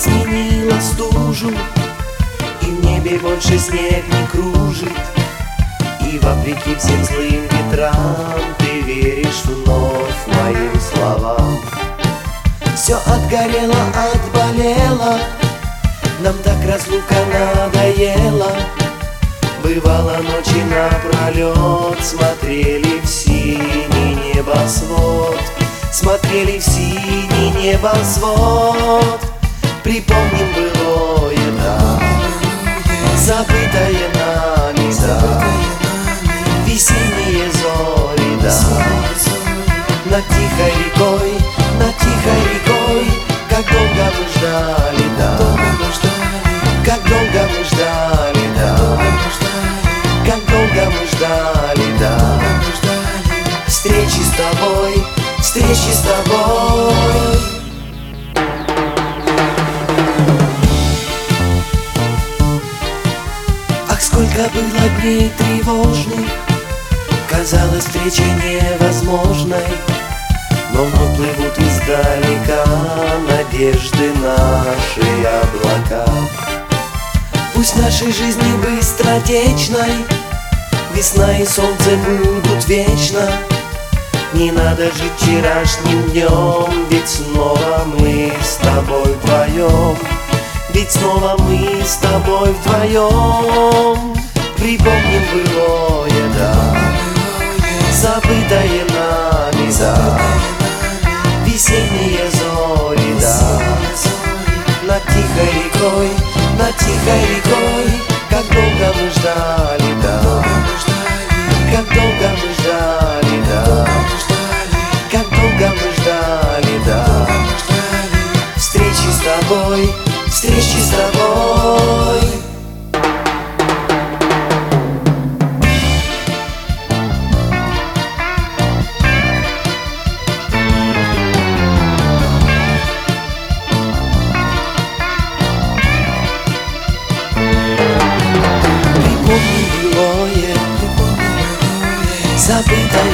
сменила стужу, и в небе больше снег не кружит. И вопреки всем злым ветрам ты веришь вновь моим словам. Все отгорело, отболело, нам так разлука надоела. Бывало, ночи напролет смотрели в синий небосвод, смотрели в синий небосвод. Припомним былое, да, забытое нами, да, весенние зори, да. Над тихой рекой, над тихой рекой, как долго мы ждали, да, как долго мы ждали, да, как долго мы ждали, да, встречи с тобой, встречи с тобой. Ах, сколько было дней тревожных, казалось, встреча невозможной. Но вновь плывут издалека надежды наши облака. Пусть в нашей жизни быстротечной весна и солнце будут вечно. Не надо жить вчерашним днем, ведь снова мы с тобой вдвоем, ведь снова мы с тобой вдвоем. Припомним былое, да, забытое нами, да, весенние зори, да. Над тихой рекой, над тихой рекой, как долго мы ждали, да, как долго мы ждали, да, как долго мы ждали, да, встречи с тобой, встречи с тобой. Забытое